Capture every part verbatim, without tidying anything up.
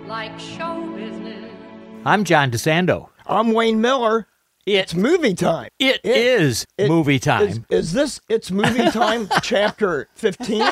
like show business. I'm John DeSando. I'm Wayne Miller. It, It's movie time. it, It- is it- movie time. Is, is this It's Movie Time chapter fifteen?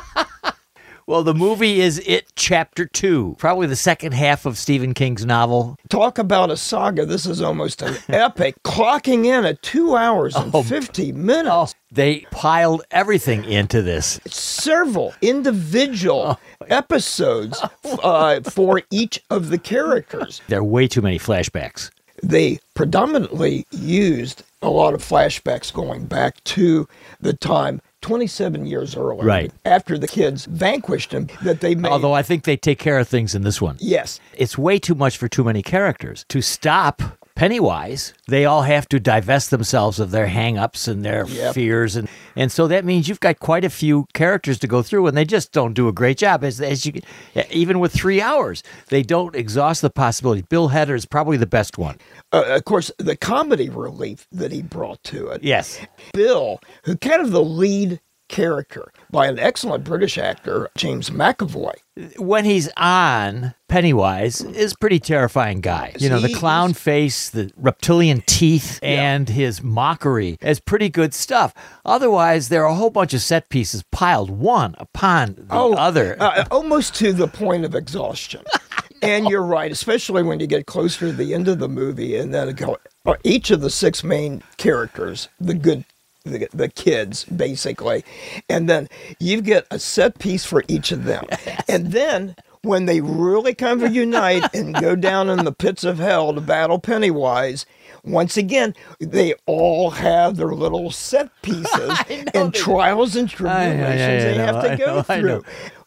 Well, the movie is It Chapter two, probably the second half of Stephen King's novel. Talk about a saga. This is almost an epic. Clocking in at two hours and Oh. fifty minutes. They piled everything into this. Several individual episodes uh, for each of the characters. There are way too many flashbacks. They predominantly used a lot of flashbacks going back to the time twenty-seven years earlier, Right. after the kids vanquished him, that they made. Although I think they take care of things in this one. Yes. It's way too much for too many characters. To stop Pennywise, they all have to divest themselves of their hang-ups and their Yep. fears. And, and so that means you've got quite a few characters to go through, and they just don't do a great job. As, as you, even with three hours, they don't exhaust the possibility. Bill Hader is probably the best one. Uh, of course, the comedy relief that he brought to it. Yes. Bill, who kind of the lead character by an excellent British actor, James McAvoy. When he's on, Pennywise is a pretty terrifying guy. You know, the He- clown face, the reptilian teeth, Yeah. and his mockery is pretty good stuff. Otherwise, there are a whole bunch of set pieces piled one upon the other. uh, almost to the point of exhaustion. And you're right, especially when you get closer to the end of the movie, and then go, uh, each of the six main characters, the good, the, the kids, basically, and then you get a set piece for each of them, and then when they really come to unite and go down in the pits of hell to battle Pennywise. Once again, they all have their little set pieces and trials and tribulations I- I- I they know, have to I go know, I know. through.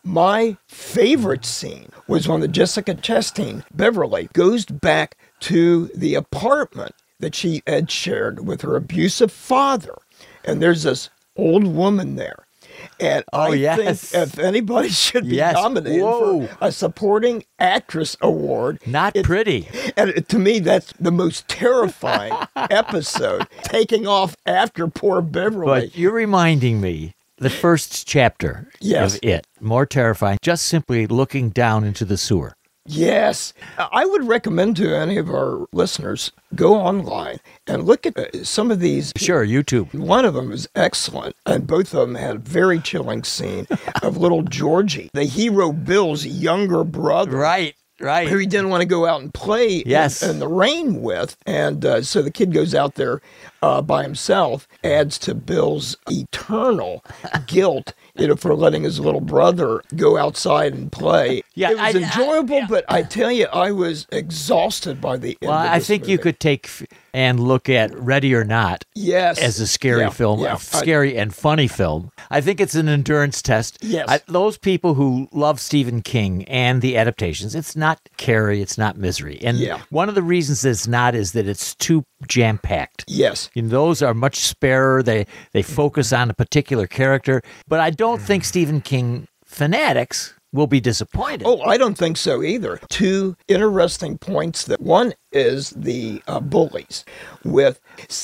My favorite scene was when the Jessica Chastain, Beverly, goes back to the apartment that she had shared with her abusive father. And there's this old woman there. And Oh, I yes. think if anybody should be Yes. nominated Whoa. for a supporting actress award, Not it's- pretty. and it- to me, that's the most terrifying episode, taking off after poor Beverly. But you're reminding me the first chapter Yes. of It, more terrifying, just simply looking down into the sewer. Yes. I would recommend to any of our listeners, go online and look at uh, some of these. Sure, YouTube. One of them is excellent, and both of them had a very chilling scene of little Georgie, the hero Bill's younger brother. Right, right. Who he didn't want to go out and play in- Yes. in, the rain with. And uh, so the kid goes out there uh, by himself, adds to Bill's eternal guilt, you know, for letting his little brother go outside and play. Yeah, it was I- I- enjoyable, yeah. but I tell you, I was exhausted by the end Well, of I this think you movie. could take f- and look at Ready or Not Yes. as a scary Yeah, film, yeah. a scary and funny film. I think it's an endurance test. Yes. I, those people who love Stephen King and the adaptations, it's not Carrie, it's not Misery. And Yeah. one of the reasons it's not is that it's too jam-packed. Yes. You know, those are much sparer. They they focus on a particular character. But I don't think Stephen King fanatics will be disappointed. Oh, I don't think so either. Two interesting points. That one is the uh, bullies with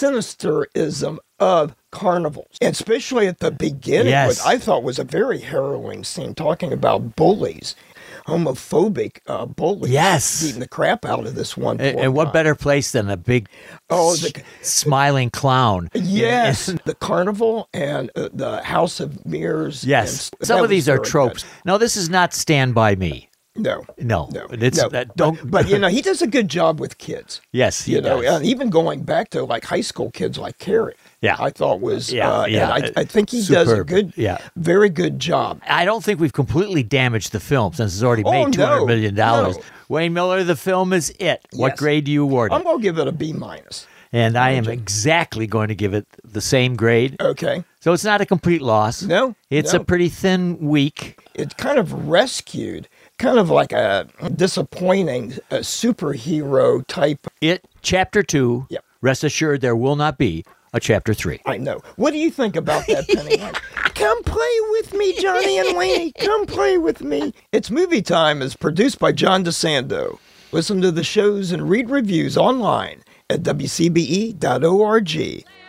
sinisterism of carnivals, and especially at the beginning, Yes. what I thought was a very harrowing scene talking about bullies, homophobic uh, bullies, Yes. beating the crap out of this one. And, poor and what guy. better place than a big Oh, s- the- smiling clown? Yes, And- the carnival and uh, the House of Mirrors. yes. and- Some that of was these are very tropes. good. No, this is not Stand By Me. No, No, no, it's no. uh, don't. But, but you know, he does a good job with kids. yes, he you know, does. and even going back to like high school kids like Carrie, Yeah. I thought was, Yeah, uh, yeah, and I, I think he does a superb. good, Yeah. very good job. I don't think we've completely damaged the film since it's already Oh, made two hundred million dollars. no. Wayne Miller, the film is It. What Yes. grade do you award it? I'm gonna give it a B minus. And I am exactly going to give it the same grade. Okay, So it's not a complete loss. No, It's no. a pretty thin week. it kind of rescued, kind of like a disappointing uh, superhero type. It, chapter two, Yep. rest assured there will not be a chapter three. I know. What do you think about that, Pennywise? Come play with me, Johnny and Wayne. Come play with me. It's Movie Time is produced by John DeSando. Listen to the shows and read reviews online at W C B E dot org.